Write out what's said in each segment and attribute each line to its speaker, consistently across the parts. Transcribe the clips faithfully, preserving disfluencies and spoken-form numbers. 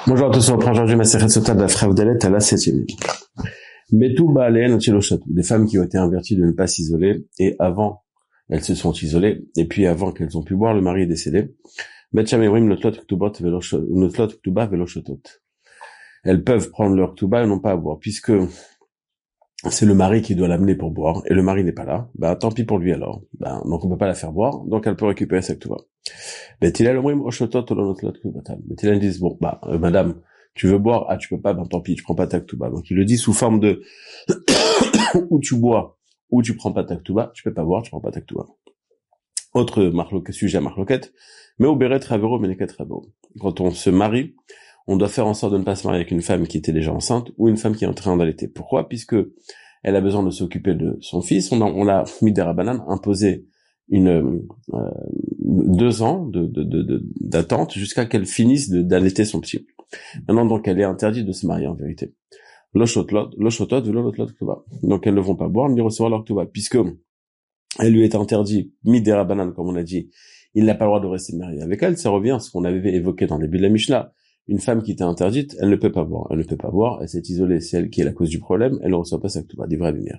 Speaker 1: Bonjour à tous, on reprend aujourd'hui ma série de Sota de la Frère d'Alet à la septième ligne. Betou Baalen Chiloshat, des femmes qui ont été averties de ne pas s'isoler, et avant, elles se sont isolées, et puis avant qu'elles ont pu boire, le mari est décédé. Betchamevrim notlot ktubot notlot ktuba veloshotot. Elles peuvent prendre leur ktuba et non pas à boire, puisque c'est le mari qui doit l'amener pour boire, et le mari n'est pas là, bah tant pis pour lui alors. Bah, donc on peut pas la faire boire, donc elle peut récupérer sa ktuba. Bettilel omrim oshotot olonotlot ktubatam. Bettilel disent, bon, bah, euh, madame, tu veux boire? Ah, tu peux pas, ben tant pis, tu prends pas ta ktuba. Donc il le dit sous forme de ou tu bois, ou tu prends pas ta ktuba, tu peux pas boire, tu prends pas ta ktuba. Autre marloquet, sujet à marloquette, mais au béret travero, meneket travero. Quand on se marie, on doit faire en sorte de ne pas se marier avec une femme qui était déjà enceinte ou une femme qui est en train d'allaiter. Pourquoi? Puisque elle a besoin de s'occuper de son fils. On a, on l'a mis des rabanan, imposé une euh, deux ans de, de, de, de d'attente jusqu'à qu'elle finisse de, d'allaiter son petit. Maintenant, donc, elle est interdite de se marier en vérité. L'oshotot, l'oshotot, l'olotlot ktuba. Donc, elles ne vont pas boire ni recevoir leur ktuba, puisque elle lui est interdit, midera banane, comme on a dit, il n'a pas le droit de rester marié avec elle. Ça revient à ce qu'on avait évoqué dans le début de la Mishnah. Une femme qui était interdite, elle ne peut pas boire. Elle ne peut pas boire, elle s'est isolée, c'est elle qui est la cause du problème, elle ne reçoit pas sa ktuba, d'ivrei lumière.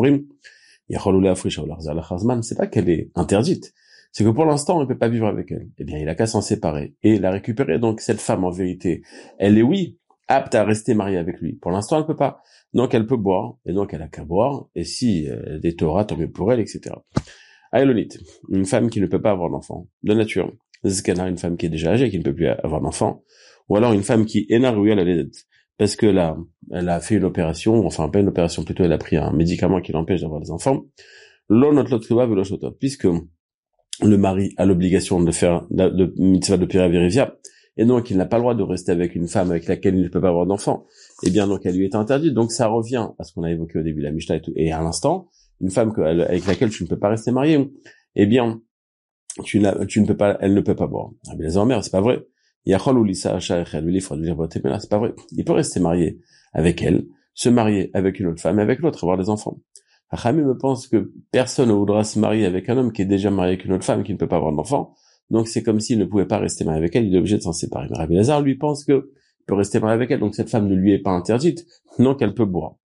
Speaker 1: C'est pas qu'elle est interdite, c'est que pour l'instant, on ne peut pas vivre avec elle. Eh bien, il a qu'à s'en séparer et la récupérer. Donc, cette femme, en vérité, elle est, oui, apte à rester mariée avec lui. Pour l'instant, elle peut pas. Donc, elle peut boire, et donc elle a qu'à boire, et si euh, des Torah, tant mieux pour elle, et cetera. Aïlonite, une femme qui ne peut pas avoir d'enfant, de nature. Zkana, une femme qui est déjà âgée, qui ne peut plus avoir d'enfant. Ou alors une femme qui est énervée à la laidette, parce que là, elle a fait une opération, enfin pas une opération, plutôt elle a pris un médicament qui l'empêche d'avoir des enfants. Puisque le mari a l'obligation de faire de mitzvah de pira verivia, et donc il n'a pas le droit de rester avec une femme avec laquelle il ne peut pas avoir d'enfant, et bien donc elle lui est interdite. Donc ça revient à ce qu'on a évoqué au début de la Mishnah et, tout, et à l'instant, une femme que, avec laquelle tu ne peux pas rester marié, eh bien tu, n'as, tu ne peux pas, elle ne peut pas boire. Ah bien les hommes, c'est pas vrai. C'est pas vrai. Il peut rester marié avec elle, se marier avec une autre femme, avec l'autre, avoir des enfants. Hachami me pense que personne ne voudra se marier avec un homme qui est déjà marié avec une autre femme qui ne peut pas avoir d'enfant. Donc c'est comme s'il ne pouvait pas rester marié avec elle, il est obligé de s'en séparer. Mais Rabbi Lazare lui pense que il peut rester marié avec elle, donc cette femme ne lui est pas interdite, donc elle peut boire.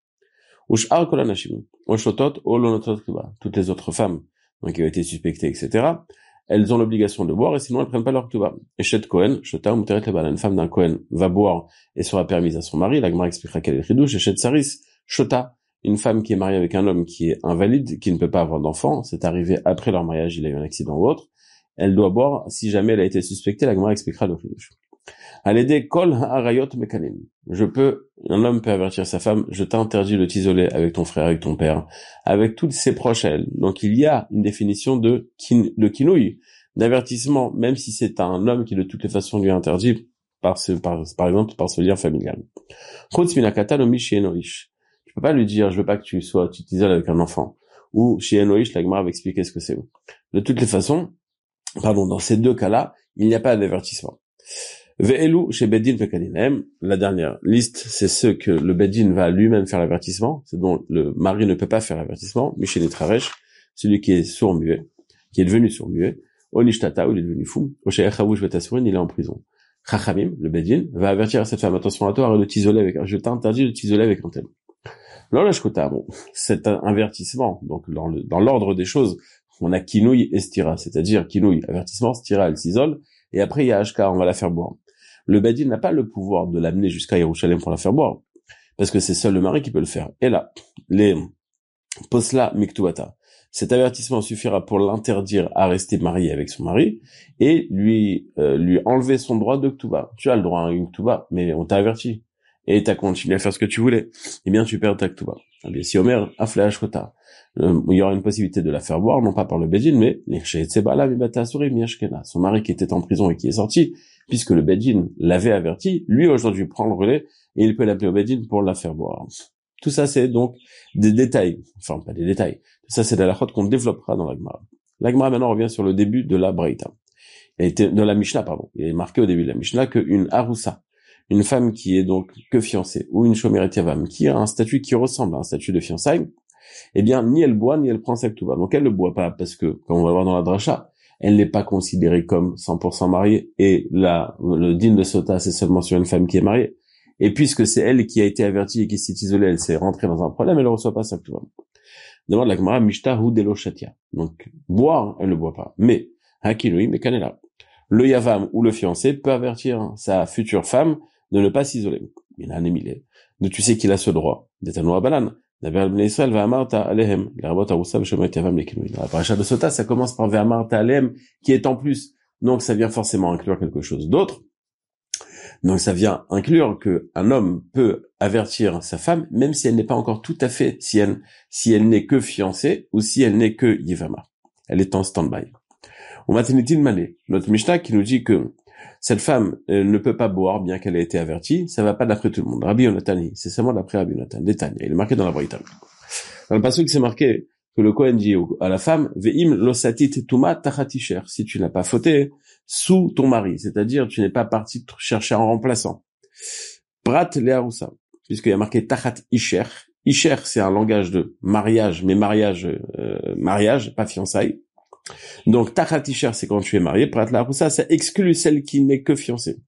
Speaker 1: Toutes les autres femmes, donc qui ont été suspectées, et cetera, elles ont l'obligation de boire et sinon elles prennent pas leur ktuba. Eshet Kohen, Shota ou Muteret Lebala, une femme d'un Kohen va boire et sera permise à son mari. La Gemara expliquera quel est le chidouche. Eshet Saris, Shota, une femme qui est mariée avec un homme qui est invalide, qui ne peut pas avoir d'enfant, c'est arrivé après leur mariage, il a eu un accident ou autre, elle doit boire si jamais elle a été suspectée. La Gemara expliquera le chidouche. À l'aider Kol Ha'arayot Mekanim. Je peux, un homme peut avertir sa femme, je t'interdis de t'isoler avec ton frère, avec ton père, avec toutes ses proches à elle. Donc il y a une définition de kin, de kinouï, d'avertissement, même si c'est un homme qui de toutes les façons lui est interdit par ce, par, par exemple, par ce lien familial. Chutz minakata no mi shienoish. Tu peux pas lui dire, je veux pas que tu sois, tu t'isoles avec un enfant. Ou shienoish, la Gemara va expliquer ce que c'est. De toutes les façons, pardon, dans ces deux cas-là, il n'y a pas d'avertissement. Ve'elu chez Bedin Vekadinem, la dernière liste, c'est ceux que le Bedin va lui-même faire l'avertissement, c'est dont le mari ne peut pas faire l'avertissement, Michel Etraresh, celui qui est sourd-muet, qui est devenu sourd-muet, Onishtata, où il est devenu fou, Oshayachavouj Vetasurin, il est en prison. Chachamim, le Bedin, va avertir à cette femme, attention à toi, arrête de t'isoler avec, je t'interdis de t'isoler avec un tel. L'Olashkota, bon, cet avertissement, donc dans, le, dans l'ordre des choses, on a Kinouï et Stira, c'est-à-dire Kinouï, avertissement, Stira, elle s'isole, et après il y a Ashka, on va la faire boire. Le Bedin n'a pas le pouvoir de l'amener jusqu'à Yerushalem pour la faire boire, parce que c'est seul le mari qui peut le faire. Et là, les posla miktubata, cet avertissement suffira pour l'interdire à rester marié avec son mari et lui euh, lui enlever son droit de ktuba. Tu as le droit à une ktuba, mais on t'a averti et t'as continué à faire ce que tu voulais. Eh bien, tu perds ta ktuba. Eh bien, si Omer a fait Ashkota, il y aura une possibilité de la faire boire, non pas par le Bedin, mais son mari qui était en prison et qui est sorti, puisque le Bedin l'avait averti, lui aujourd'hui prend le relais et il peut l'appeler au Bedin pour la faire boire. Tout ça, c'est donc des détails, enfin pas des détails, tout ça c'est de la halachot qu'on développera dans la Gemara. La Gemara maintenant revient sur le début de la Braïta, de la Mishnah, pardon. Il est marqué au début de la Mishnah qu'une Haroussa, une femme qui est donc que fiancée, ou une Shomeret Yavam, qui a un statut qui ressemble à un statut de fiançailles, eh bien, ni elle boit, ni elle prend sa ktuba. Donc elle ne boit pas, parce que, comme on va le voir dans la dracha, elle n'est pas considérée comme cent pour cent mariée, et là, le din de Sota, c'est seulement sur une femme qui est mariée. Et puisque c'est elle qui a été avertie et qui s'est isolée, elle s'est rentrée dans un problème, elle ne reçoit pas sa Ktuva. Demande la Gemara, Mishta hu delo shatia. Donc, boire, elle ne boit pas. Mais, hakinui, mais kanela. Le yavam ou le fiancé peut avertir sa future femme de ne pas s'isoler. Il a un émilé. Donc, tu sais qu'il a ce droit. D'Etanoa balan. D'Aver bnei Israël ve'amarta alehem. L'arbot aroussa v'shomet yavam lekinui. Dans la paracha de Sota, ça commence par ve'amarta alehem, qui est en plus. Donc, ça vient forcément inclure quelque chose d'autre. Donc ça vient inclure que un homme peut avertir sa femme, même si elle n'est pas encore tout à fait, si elle, si elle n'est que fiancée ou si elle n'est que yevama. Elle est en stand-by. On va tenir une manée. Notre Mishnah qui nous dit que cette femme euh, ne peut pas boire bien qu'elle ait été avertie, ça va pas d'après tout le monde. Rabbi Yonatan, c'est seulement d'après Rabbi Yonatan. Détail. Il est marqué dans la Braïta. Dans le passage, c'est marqué que le Kohen dit à la femme, ve'im losatit tuma tachatisher. Si tu n'as pas fauté sous ton mari, c'est-à-dire tu n'es pas parti chercher un remplaçant. Prat leharousa, puisqu'il y a marqué tachat isher. Isher, c'est un langage de mariage, mais mariage, euh, mariage, pas fiançailles. Donc tachat isher, c'est quand tu es marié. Prat leharousa, ça exclut celle qui n'est que fiancée.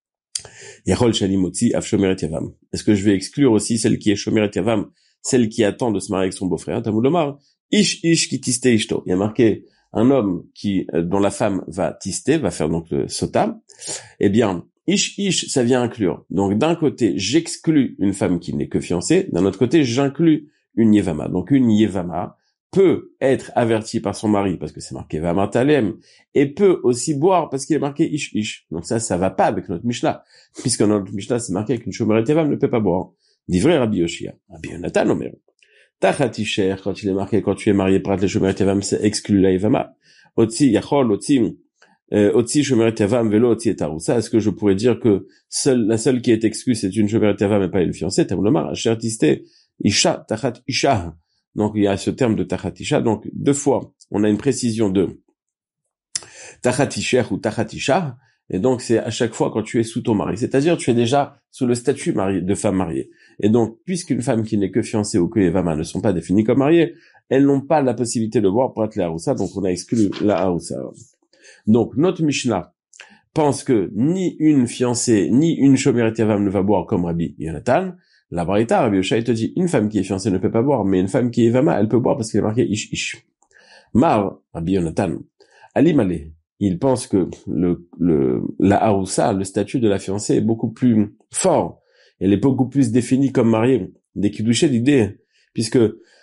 Speaker 1: Yachol shalimotzi af shomeret yavam. Est-ce que je vais exclure aussi celle qui est shomeret yavam, celle qui attend de se marier avec son beau-frère? Talmud Lomar, ish ish ki tiste ishto. Il y a marqué un homme qui, dont la femme va tister, va faire donc le sota, eh bien, ish ish, ça vient inclure. Donc, d'un côté, j'exclus une femme qui n'est que fiancée, d'un autre côté, j'inclus une yevama. Donc, une yevama peut être avertie par son mari, parce que c'est marqué vama talem, et peut aussi boire, parce qu'il est marqué ish ish. Donc ça, ça va pas avec notre Mishnah, puisque dans notre Mishnah, c'est marqué qu'une shomeret yavam ne peut pas boire. D'ivrei Rabbi Yoshia. Rabbi Yonatan, Omer. Tachatisher, quand il est marqué, quand tu es marié, prat le shomeret yavam, c'est exclu la yevama. Otsi yachol, otsi, otsi shomeret yavam, velo otsi et arousa. Est-ce que je pourrais dire que seule, la seule qui est exclue, c'est une shomeret yavam et pas une fiancée? Tamulomar, asher tiste, isha, tachat isha. Donc, il y a ce terme de tachat isha. Donc, deux fois, on a une précision de tachatisher ou tachatisha. Et donc, c'est à chaque fois quand tu es sous ton mari. C'est-à-dire, tu es déjà sous le statut marié, de femme mariée. Et donc, puisqu'une femme qui n'est que fiancée ou que les vamas ne sont pas définies comme mariées, elles n'ont pas la possibilité de boire pour être la haroussa. Donc, on a exclu la haroussa. Donc, notre Mishnah pense que ni une fiancée, ni une shomeret yavam ne va boire comme Rabbi Yonatan. La Braïta, Rabbi Yoshai te dit, une femme qui est fiancée ne peut pas boire, mais une femme qui est vama, elle peut boire parce qu'il est marqué ish ish. Mar, Rabbi Yonatan, Ali Malé. Il pense que le, le, la haroussa, le statut de la fiancée est beaucoup plus fort. Elle est beaucoup plus définie comme mariée. Des kiddushin d'idée, puisque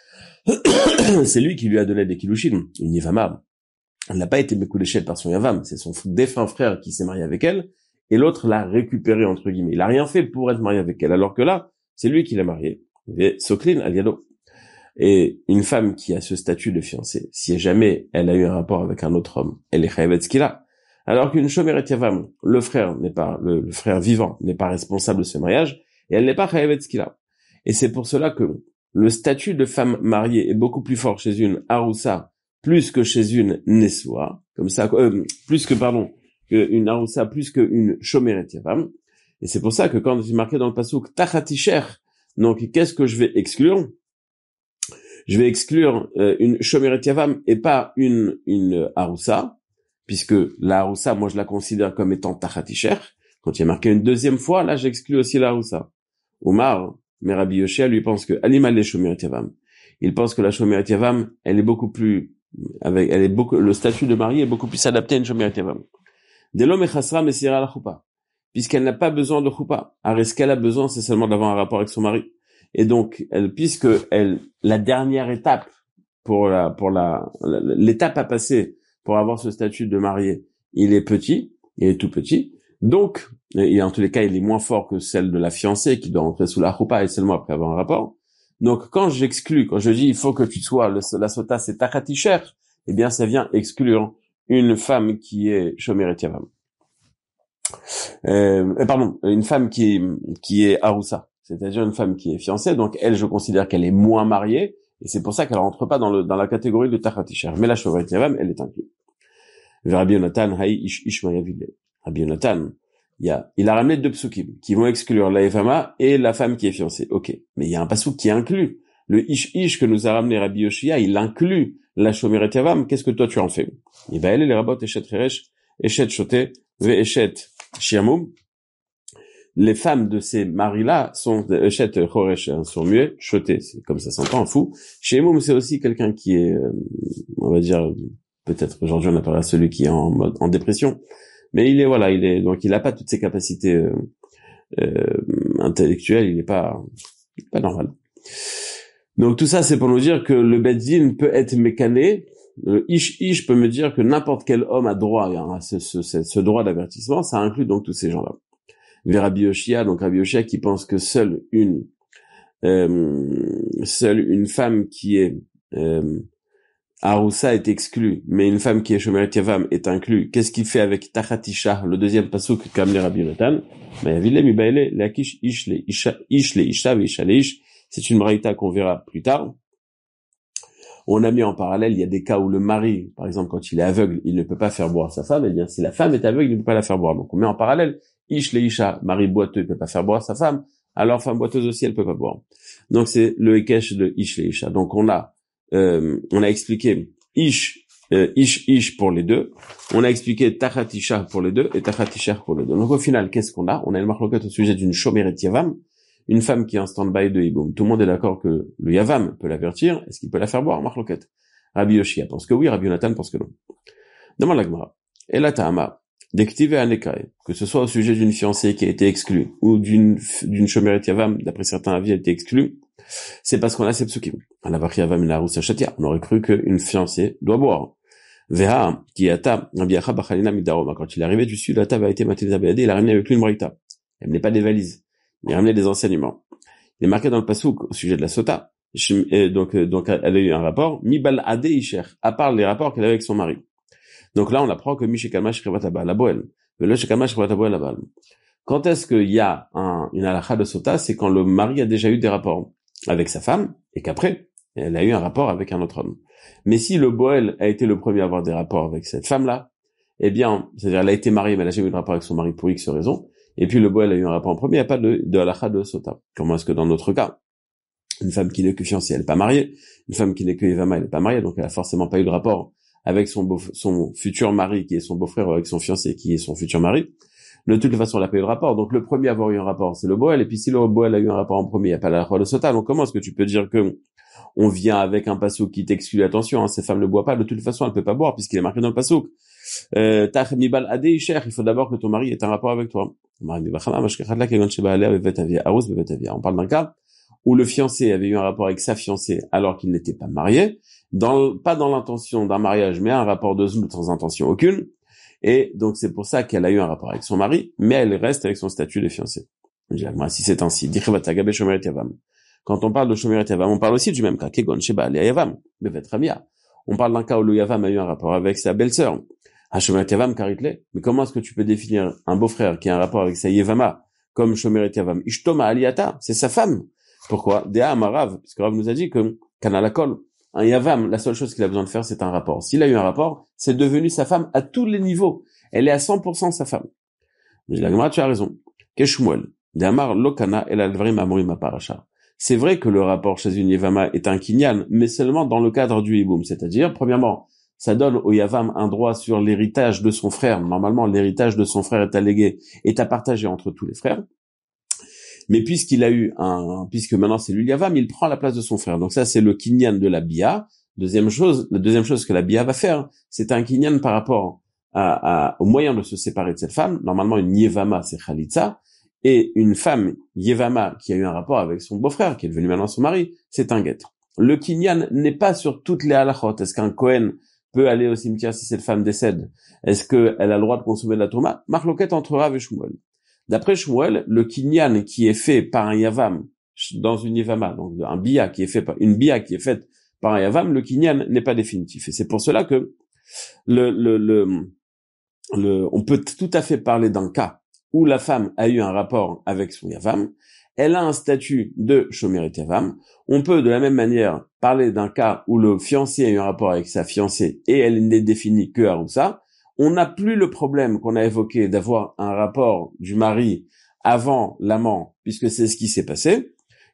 Speaker 1: c'est lui qui lui a donné des kiddushin. Une yavama. Elle n'a pas été mekudeshet par son yavam. C'est son défunt frère qui s'est marié avec elle. Et l'autre l'a récupéré, entre guillemets. Il a rien fait pour être marié avec elle. Alors que là, c'est lui qui l'a mariée. Et Soklin aliado. Et une femme qui a ce statut de fiancée, si jamais elle a eu un rapport avec un autre homme, elle est chayavet skila. Alors qu'une shomeret yavam, le frère n'est pas, le, le frère vivant n'est pas responsable de ce mariage, et elle n'est pas chayavet skila. Et c'est pour cela que le statut de femme mariée est beaucoup plus fort chez une haroussa, plus que chez une nessoa, comme ça, euh, plus que, pardon, une haroussa, plus qu'une shomeret yavam. Et c'est pour ça que quand il est marqué dans le passouk, tachatisher, donc qu'est-ce que je vais exclure? Je vais exclure euh, une shomeret yavam et pas une une haroussa, puisque la haroussa, moi je la considère comme étant tachatisher. Quand il y a marqué une deuxième fois, là j'exclus aussi la haroussa. Omar, mais Rabbi Yoshia lui pense que alima le shomeret yavam. Il pense que la shomeret yavam, elle est beaucoup plus avec, elle est beaucoup, le statut de mariée est beaucoup plus adapté à une shomeret yavam. Delo mechasra mesira la choupa, puisqu'elle n'a pas besoin de choupa. Alors ce qu'elle a besoin, c'est seulement d'avoir un rapport avec son mari. Et donc, elle, puisque elle, la dernière étape pour la, pour la, l'étape à passer pour avoir ce statut de marié, il est petit, il est tout petit. Donc, et en tous les cas, il est moins fort que celle de la fiancée qui doit entrer sous la choupa et seulement après avoir un rapport. Donc, quand j'exclus, quand je dis il faut que tu sois, le, la sota c'est tachatisher, eh bien, ça vient exclure une femme qui est shomeret yavam. Euh, pardon, une femme qui est, qui est haroussa. C'est-à-dire une femme qui est fiancée, donc elle, je considère qu'elle est moins mariée, et c'est pour ça qu'elle rentre pas dans le dans la catégorie de tachatisher. Mais la shomeret yavam, elle est inclue. Rabbi Yonatan, haï ish ishmayavile. Rabbi Yonatan, il y a, il a ramené deux psukim qui vont exclure la yevama et la femme qui est fiancée. Ok, mais il y a un pasuk qui inclut le ish-ish que nous a ramené Rabbi Yoshia, il inclut la shomeret yavam, qu'est-ce que toi tu en fais? Et ben, elle est les rabot eshet cheresh, eshet shoté, ve eshet shiamum. Les femmes de ces maris-là sont eshet choresh, sont muets, shoté, c'est comme ça s'entend, fou. Shiamum, c'est aussi quelqu'un qui est, euh, on va dire, peut-être aujourd'hui on appellera celui qui est en mode, en dépression. Mais il est, voilà, il est, donc il a pas toutes ses capacités, euh, euh, intellectuelles, il est pas, il est pas normal. Donc tout ça, c'est pour nous dire que le Beddin peut être mécané. Le ish-ish peut me dire que n'importe quel homme a droit à ce, ce, ce droit d'avertissement. Ça inclut donc tous ces gens-là. Vers Rabbi Yoshia, donc Rabbi Yoshia qui pense que seule une, euh, seule une femme qui est euh, Aroussa est exclue, mais une femme qui est Shomeret Yavam est inclue. Qu'est-ce qu'il fait avec Tachatisha, le deuxième pasuk comme les Rabbi Yonatan? Ben Vilem Ibaele, Lakish Ish le Isha, Ish le Isha, Isha le Ish. C'est une braïta qu'on verra plus tard. On a mis en parallèle, il y a des cas où le mari, par exemple, quand il est aveugle, il ne peut pas faire boire sa femme. Eh bien, si la femme est aveugle, il ne peut pas la faire boire. Donc, on met en parallèle, Ish le Isha, mari boiteux, il peut pas faire boire sa femme. Alors, femme boiteuse aussi, elle peut pas boire. Donc, c'est le Hekesh de Ish le Isha. Donc, on a, euh, on a expliqué Ish, euh, Ish, Ish pour les deux. On a expliqué Tachatisha pour les deux et Tachatisha pour les deux. Donc, au final, qu'est-ce qu'on a? On a une marloquette au sujet d'une Shomeret Yavam. Une femme qui est en stand-by de Hiboum. Tout le monde est d'accord que le Yavam peut l'avertir. Est-ce qu'il peut la faire boire? Marloquette. Rabbi Yoshia pense que oui, Rabbi Yonatan pense que non. Demande la Gemara. Et la Ta'ama, d'Ektive Anekae, que ce soit au sujet d'une fiancée qui a été exclue, ou d'une, d'une Shomeret Yavam, d'après certains avis, a été exclue, c'est parce qu'on a ces psukim. On aurait cru qu'une fiancée doit boire. Veha, qui ata, quand il est arrivé du sud, la table a été matérialisée, il a ramené avec lui une braïta. Elle n'est pas des valises. Il a ramené des enseignements. Il est marqué dans le pasouk au sujet de la sota. Et donc, donc, elle a eu un rapport. Mibal ade isher. À part les rapports qu'elle avait avec son mari. Donc là, on apprend que Mishekama shrivataba la boel. Le shekama shrivataba la bal. Quand est-ce qu'il y a un, une halakha de sota? C'est quand le mari a déjà eu des rapports avec sa femme et qu'après, elle a eu un rapport avec un autre homme. Mais si le boel a été le premier à avoir des rapports avec cette femme-là, eh bien, c'est-à-dire, elle a été mariée, mais elle a jamais eu de rapport avec son mari pour X raison. Et puis le boel a eu un rapport en premier, il n'y a pas de, de halakha de sota. Comment est-ce que dans notre cas, une femme qui n'est que fiancée, elle n'est pas mariée, une femme qui n'est que Yevama, elle n'est pas mariée, donc elle a forcément pas eu de rapport avec son beau, son futur mari qui est son beau-frère ou avec son fiancé qui est son futur mari. De toute façon, elle n'a pas eu de rapport. Donc le premier à avoir eu un rapport, c'est le boel. Et puis si le boel a eu un rapport en premier, il n'y a pas la halakha de sota. Donc comment est-ce que tu peux dire que on vient avec un passouk qui t'exclut? Attention, hein, ces femmes ne boivent pas. De toute façon, elle ne peut pas boire puisqu'il est marqué dans le passouk. Euh, il faut d'abord que ton mari ait un rapport avec toi. On parle d'un cas où le fiancé avait eu un rapport avec sa fiancée alors qu'il n'était pas marié, dans, pas dans l'intention d'un mariage, mais un rapport de zout sans intention aucune. Et donc c'est pour ça qu'elle a eu un rapport avec son mari, mais elle reste avec son statut de fiancée. Si c'est ainsi, quand on parle de Shomeret Yavam, on parle aussi du même cas. On parle d'un cas où le Yavam a eu un rapport avec sa belle-sœur. Shomeret Yavam karitle. Mais comment est-ce que tu peux définir un beau-frère qui a un rapport avec sa Yevama comme Shomeret Yavam? Ishtoma aliyata, c'est sa femme. Pourquoi? Dea amarav, parce que Rav nous a dit que kanalakol, un Yavam, la seule chose qu'il a besoin de faire, c'est un rapport. S'il a eu un rapport, c'est devenu sa femme à tous les niveaux. Elle est à cent pour cent sa femme. Mais la Gemara, tu as raison. Keshmuel, de amar lokana el alvarim amorim aparacha. C'est vrai que le rapport chez une Yevama est un kinyan, mais seulement dans le cadre du hiboum. C'est-à-dire, premièrement, ça donne au Yavam un droit sur l'héritage de son frère. Normalement, l'héritage de son frère est allégué, est à partager entre tous les frères. Mais puisqu'il a eu un, puisque maintenant c'est lui le Yavam, il prend la place de son frère. Donc ça, c'est le kinyan de la Bia. Deuxième chose, la deuxième chose que la Bia va faire, c'est un kinyan par rapport à, à, au moyen de se séparer de cette femme. Normalement, une Yevama, c'est Khalitsa. Et une femme, Yevama, qui a eu un rapport avec son beau-frère, qui est devenu maintenant son mari, c'est un guet. Le kinyan n'est pas sur toutes les halachot. Est-ce qu'un Kohen peut aller au cimetière si cette femme décède? Est-ce qu'elle a le droit de consommer de la tourma? Marloquette entre Rav et Shmuel. D'après Shmuel, le kinyan qui est fait par un yavam dans une yevama, donc un bia qui est fait par une bia qui est faite par un yavam, le kinyan n'est pas définitif. Et c'est pour cela que le, le, le, le, on peut tout à fait parler d'un cas où la femme a eu un rapport avec son yavam, elle a un statut de shomeret yavam. On peut de la même manière parler d'un cas où le fiancé a eu un rapport avec sa fiancée et elle n'est définie que haroussa. On n'a plus le problème qu'on a évoqué d'avoir un rapport du mari avant l'amant, puisque c'est ce qui s'est passé.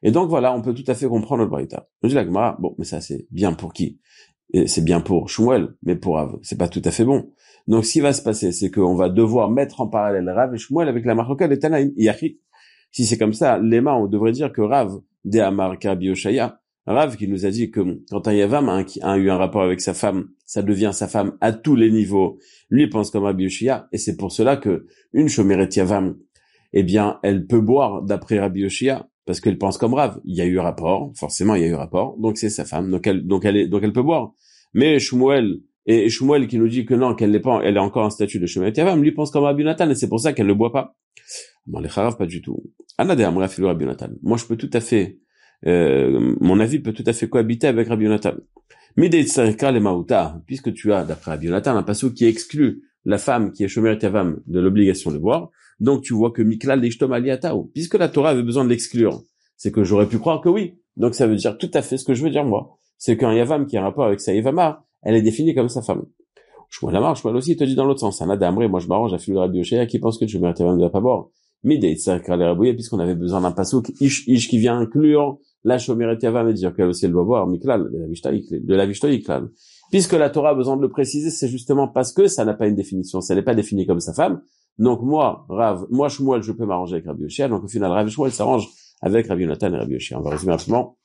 Speaker 1: Et donc voilà, on peut tout à fait comprendre le Braïta. Je dis la Gemara, bon, mais ça c'est bien pour qui? Et c'est bien pour Shmuel, mais pour Rav, c'est pas tout à fait bon. Donc ce qui va se passer, c'est qu'on va devoir mettre en parallèle Rav et Shmuel avec la marloquette de Tanaïm. Yachi. Si c'est comme ça, Lema, on devrait dire que Rav, de Amar Karbi Oshaya, Rav qui nous a dit que quand un Yavam a, a eu un rapport avec sa femme, ça devient sa femme à tous les niveaux. Lui pense comme Rabbi Yoshia, et c'est pour cela que une Shomeret Yavam, eh bien, elle peut boire d'après Rabbi Yoshia, parce qu'elle pense comme Rav. Il y a eu rapport, forcément il y a eu rapport, donc c'est sa femme, donc elle, donc elle est, donc elle peut boire. Mais Shmuel, et Shmuel qui nous dit que non, qu'elle n'est pas, elle est encore en statut de Shomeret Yavam, lui pense comme Rabbi Nathan, et c'est pour ça qu'elle ne boit pas. Bon, les Charav, pas du tout. Anadé Amra Philo Rabbi Nathan. Moi, je peux tout à fait, euh, mon avis peut tout à fait cohabiter avec Rabbi Nathan. Midei Tsarika le Maouta, puisque tu as, d'après Rabbi Nathan, un passage qui exclut la femme qui est Shomeret Yavam de l'obligation de boire, donc tu vois que Miklal Lishtom Aliatao, puisque la Torah avait besoin de l'exclure, c'est que j'aurais pu croire que oui. Donc ça veut dire tout à fait ce que je veux dire moi. C'est qu'un Yavam qui a un rapport avec sa Yavama, elle est définie comme sa femme. Shmuel Amar, Shmuel aussi, il te dit dans l'autre sens. Anadé Amré, moi je m'arrange à Philo Rabbi Yoshia qui pense que Shomeret Yavam ne doit pas boire. Midei Tsarika le Rabouye, puisqu'on avait besoin d'un passouk ish ish qui vient inclure la Shomeret Yavam et dire qu'elle aussi elle doit boire Miklal de la Vishtaïk, de la Vishtaïk. Puisque la Torah a besoin de le préciser, c'est justement parce que ça n'a pas une définition, ça n'est pas défini comme sa femme. Donc moi, Rav, moi Shmuel, je peux m'arranger avec Rabbi Yoshia. Donc au final, Rav et Shmuel s'arrange avec Rabbi Nathan et Rabbi Yoshia. On va résumer rapidement.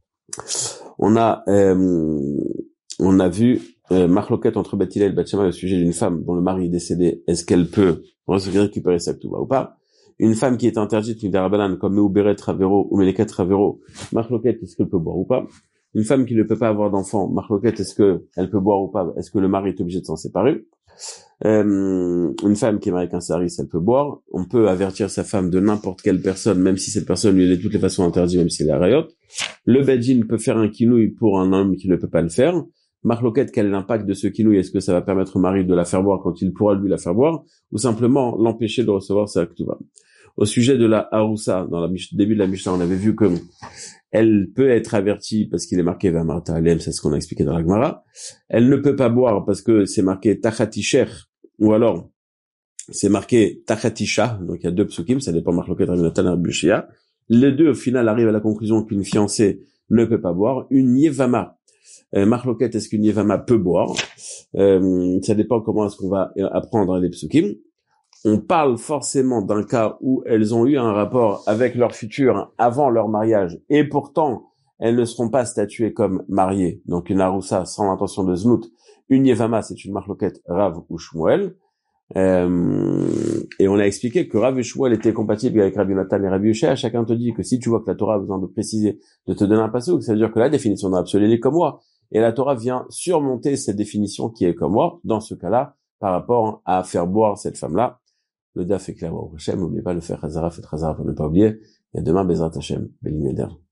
Speaker 1: On a, euh, on a vu euh, Marloquette entre Beth Hillel et Beth Shammai au sujet d'une femme dont le mari est décédé. Est-ce qu'elle peut récupérer sa ketouba ou pas? Une femme qui est interdite midarabanan comme Meuberet Ravero ou Meleket Ravero, Marloquette, est-ce qu'elle peut boire ou pas? Une femme qui ne peut pas avoir d'enfant, Marloquette, est-ce que elle peut boire ou pas? Est-ce que le mari est obligé de s'en séparer? Euh, une femme qui est mariée avec un saris, elle peut boire. On peut avertir sa femme de n'importe quelle personne, même si cette personne lui est de toutes les façons interdite, même s'il est rayot. Le bedjin peut faire un kinouille pour un homme qui ne peut pas le faire. Marloquette, quel est l'impact de ce kinouille? Est-ce que ça va permettre au mari de la faire boire quand il pourra lui la faire boire, ou simplement l'empêcher de recevoir sa ketouba? Au sujet de la haroussa, dans le début de la Mishnah, on avait vu que elle peut être avertie parce qu'il est marqué Vamarta Alem, c'est ce qu'on a expliqué dans la Gemara. Elle ne peut pas boire parce que c'est marqué Tachatisher, ou alors c'est marqué Tachatisha, donc il y a deux psukim, ça dépend Marloquet Rabbi Nathan et Rabbi Yoshia. Les deux, au final, arrivent à la conclusion qu'une fiancée ne peut pas boire. Une Yevama, euh, Marloquet, est-ce qu'une Yevama peut boire? euh, Ça dépend comment est-ce qu'on va apprendre les psukim. On parle forcément d'un cas où elles ont eu un rapport avec leur futur avant leur mariage, et pourtant, elles ne seront pas statuées comme mariées. Donc une aroussa sans l'intention de znout. Une yevama, c'est une marloquette Rav ou Shmuel. Euh, et on a expliqué que Rav et Shmuel étaient compatibles avec Rabbi Nathan et Rabbi Yoshia. Chacun te dit que si tu vois que la Torah a besoin de préciser, de te donner un passouk, ça veut dire que la définition de Rav Shmuel est comme moi. Et la Torah vient surmonter cette définition qui est comme moi, dans ce cas-là, par rapport à faire boire cette femme-là. Le daf est clair, Hashem, n'oubliez pas de faire Hazara, faites Hazara pour ne pas oublier. Et demain, Bezrat Hashem, Belineder.